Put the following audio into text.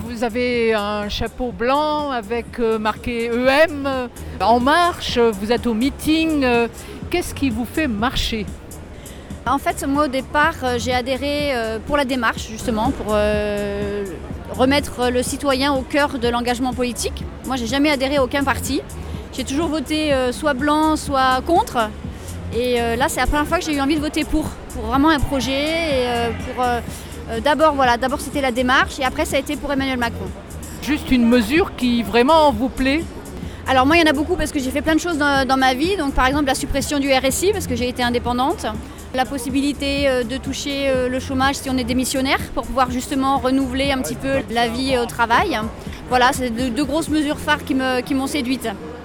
vous avez un chapeau blanc avec marqué EM, En Marche, vous êtes au meeting. Qu'est-ce qui vous fait marcher? En fait, moi au départ, j'ai adhéré pour la démarche, justement, pour remettre le citoyen au cœur de l'engagement politique. Moi, j'ai jamais adhéré à aucun parti. J'ai toujours voté soit blanc, soit contre. Et là, c'est la première fois que j'ai eu envie de voter pour vraiment un projet. Et d'abord, c'était la démarche, et après, ça a été pour Emmanuel Macron. Juste une mesure qui vraiment vous plaît? Alors moi, il y en a beaucoup parce que j'ai fait plein de choses dans ma vie. Donc par exemple, la suppression du RSI parce que j'ai été indépendante. La possibilité de toucher le chômage si on est démissionnaire pour pouvoir justement renouveler un petit peu la vie au travail. Voilà, c'est deux grosses mesures phares qui m'ont séduite.